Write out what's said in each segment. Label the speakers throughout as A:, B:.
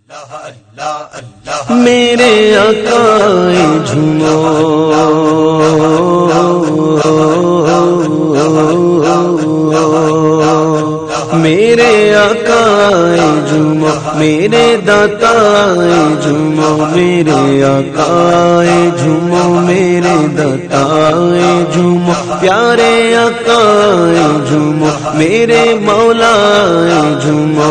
A: میرے آقا جھومو میرے آقا جھومو میرے داتا جھومو میرے آقا جھومو میرے داتا جھومو پیارے آقا جھومو میرے مولا جھومو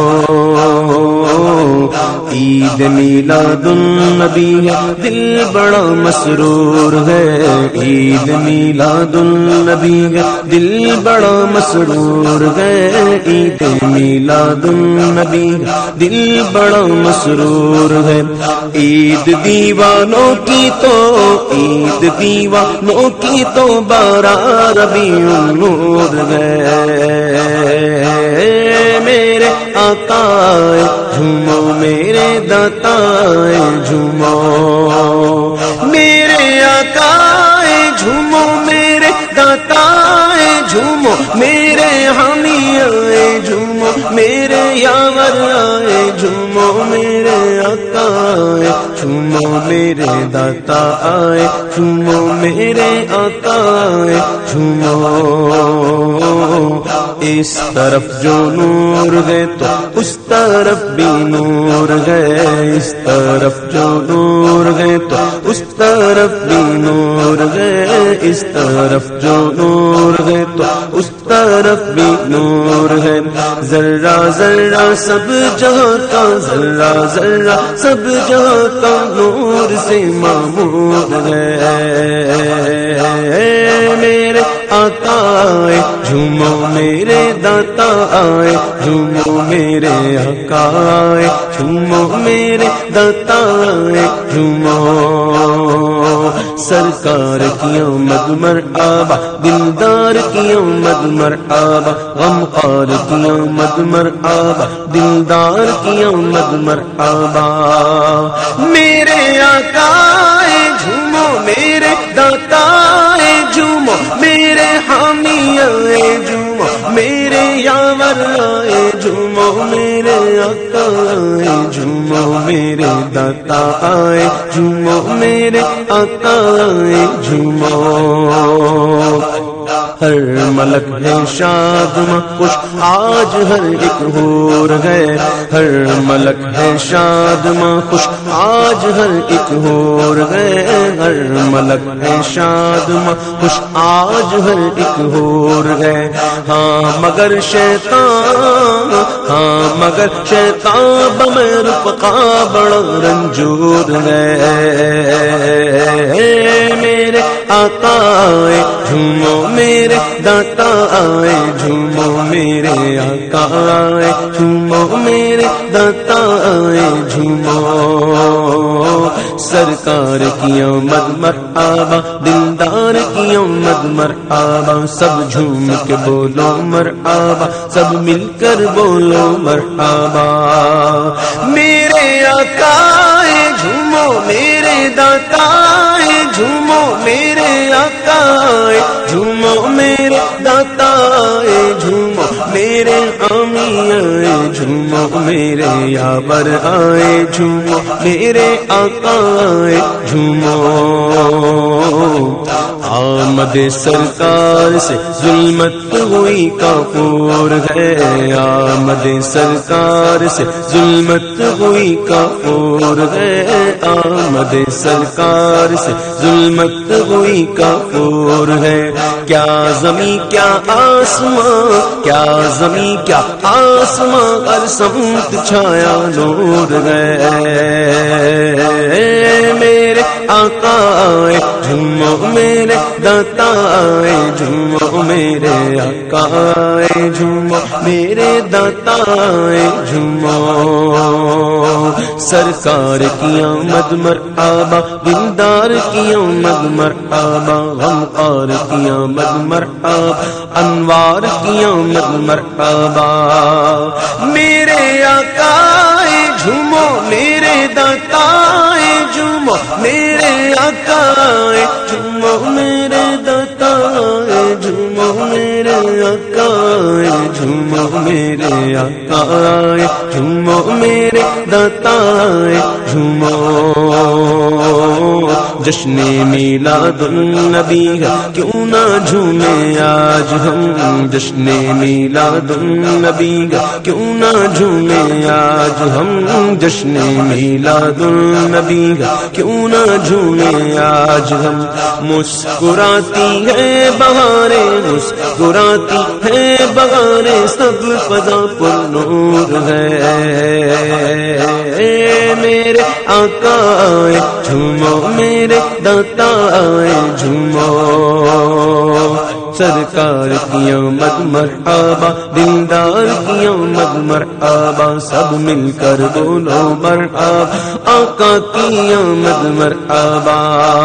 A: عید میلاد النبی ہے دل بڑا مسرور ہے عید میلاد النبی ہے دل بڑا مسرور ہے عید میلاد النبی دل بڑا مسرور ہے عید دیوانوں کی تو عید دیوانوں کی تو 12 ربیع النور ہے میرے آقا جھومو میرے داتا جھومو میرے آقا جھومو میرے داتا جھومو میرے حامی جھومو میرے یاور جھومو میرے آقا جھومو میرے داتا جھومو میرے آقا جھومو اس طرف جو نور ہے تو اس طرف بھی نور ہے اس طرف جو نور ہے تو اس طرف بھی نور ہے اس طرف جو نور ہے تو اس طرف بھی نور ہے ذرہ ذرہ سب جہاں کا ذرہ ذرہ سب جہاں کا نور سے معمور ہے میرے آقا جھومو میرے داتا جھومو میرے آقا جھومو میرے داتا جھومو سرکار کی آمد مرحبا دلدار کی آمد مرحبا غمخوار کی آمد مرحبا دلدار کی آمد مرحبا میرے آقا جھومو میرے داتا جھومو میرے حامی جھومو میرے یاور جھومو میرے آقا جھومو میرے داتا جھومو میرے آقا جھومو ہر ملک ہے شادماں خوش آج ہر ایک حور ہے ہر ملک ہے شادماں خوش آج ہر ایک حور ہے ہر ملک ہے شادماں خوش آج ہر ایک حور ہے ہاں مگر شیطان بمیر رفقا بڑا رنجور ہے میرے آقا جھومو میرے داتا جھومو میرے آقا جھومو میرے داتا جھومو سرکار کی آمد مرحبا دلدار کی آمد مرحبا سب جھوم کے بولو مرحبا سب مل کر بولو مرحبا میرے آقا جھومو میرے داتا جھومو میرے آقا جھومو میرے داتا جھومو میرے حامی جھومو میرے یاور جھومو میرے آقا جھومو آمد سرکار سے ظلمت ہوئی کافور ہے آمد سرکار سے ظلمت ہوئی کافور ہے آمد سرکار سے ظلمت ہوئی کافور ہے کیا زمین کیا آسمان کیا زمین کیا آسمان ہر سمت چھایا نور ہے میرے آقا جھومو میرے داتا جھومو میرے آقا جھومو میرے داتا جھومو سرکار کی آمد مرحبا دلدار کی آمد مرحبا غمخوار کی آمد مرحبا انوار کی آمد مرحبا میرے آقا جھومو میرے داتا جھومو میرے آقا جھومو میرے داتا جھومو میرے آقا جھومو جھومو میرے آقا آئے جھومو میرے داتا آئے جھومو جشن میلاد النبی ہے کیوں نہ جھومے آج ہم جشن میلاد النبی ہے کیوں نہ جھومے آج ہم جشن میلاد النبی ہے کیوں نہ جھومے آج ہم مسکراتی ہے بہاریں مسکراتی ہے بہاریں سب فضا پر نور ہے میرے آقا آئے جھومو میرے داتا آئے جھومو سرکار کی آمد مرحبا دلدار کی آمد مرحبا سب مل کر بولو مرحبا آقا کی آمد مرحبا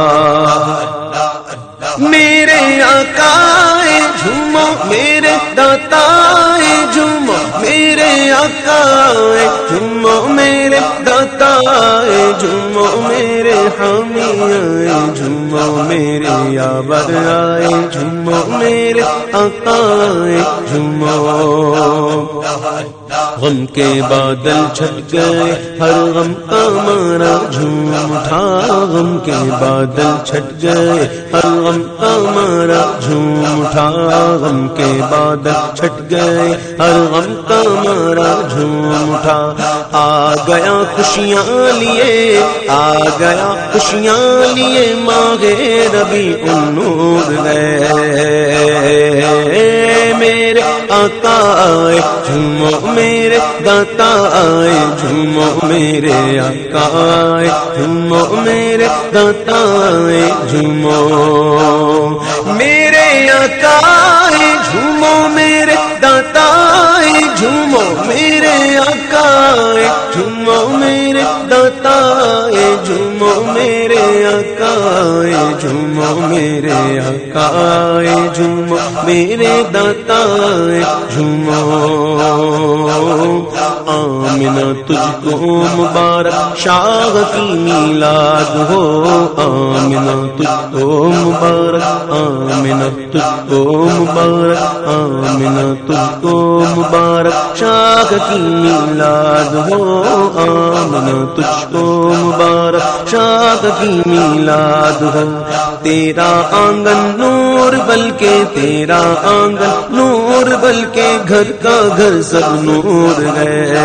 A: میرے آقا آئے جھومو میرے داتا آئے جھومو میرے آقا آئے جھومو میرے داتا آئے جھومو میرے حامی آئے جھومو میرے یاور آئے جھومو میرے آقا آئے جھومو غم کے بادل چھٹ گئے ہر غم کا مارا جھوم اٹھا غم کے بادل چھٹ گئے ہر غم کا مارا جھوم اٹھا غم کے بادل چھٹ گئے ہر غم کا مارا جھوم اٹھا آ گیا خوشیاں لیے آ گیا خوشیاں لیے ماہ ربیع النور گئے میرے آقا آئے جھومو میرے داتا آئے جھومو میرے آقا آئے جھومو میرے داتا آئے جھومو میرے آقا آئے جھومو میرے داتا آئے جھومو میرے آقا آئے جھومو میرے داتا آئے جھومو میرے آقا آئے جھومو میرے آقا آئے جھومو میرے داتا آئے جھومو آمنہ تجھ کو مبارک شاہ کی میلاد ہو آمنہ تجھ کو مبارک آمنہ تجھ کو مبارک آمنہ تجھ کو مبارک شاہ کی میلاد ہو آمنہ تجھ کو مبارک شاہ کی میلاد ہو تیرا آنگن نور بلکہ تیرا آنگن نور بلکہ گھر کا گھر سب نور ہے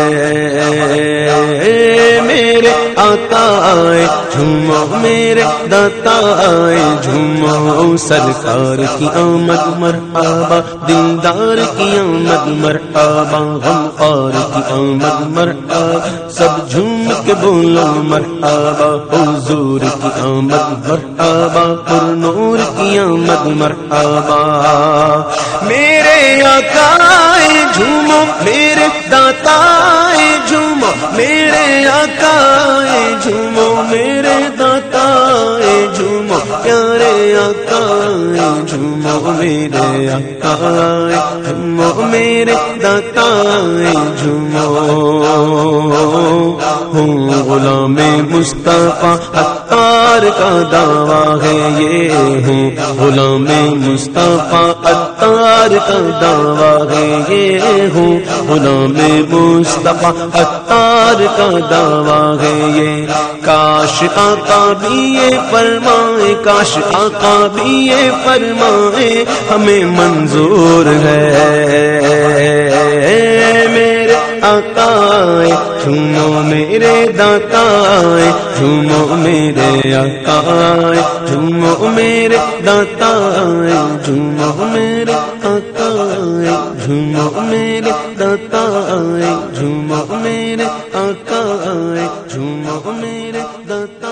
A: میرے آقا آئے جھومو میرے داتا آئے جھومو سرکار کی آمد مرحبا دلدار کی آمد مرحبا غمخوار کی آمد مرحبا سب جھوم کے بولو مرحبا حضور کی آمد مرحبا پر نور کی آمد مرحبا میرے آقا آئے جھومو میرے داتا آئے جھومو میرے آقا آئے جھومو میرے داتا آئے جھومو پیارے آقا آئے جھومو میرے آقا آئے جھومو میرے داتا آئے جھومو ہوں غلام مصطفیٰ عطار کا دعویٰ ہے یہ ہوں غلام مصطفیٰ عطار کا دعویٰ ہے یہ ہوں غلام مصطفیٰ عطار کا دعویٰ ہے یہ کاش آقا بھی یہ فرمائے کاش آقا بھی یہ فرمائے ہمیں منظور ہے میرے آقا آئے جھومو میرے داتا آئے جھومو میرے آقا آئے جھومو میرے داتا آئے جھومو میرے آقا آئے جھومو میرے داتا آئے جھومو میرے آقا آئے جھومو میرے داتا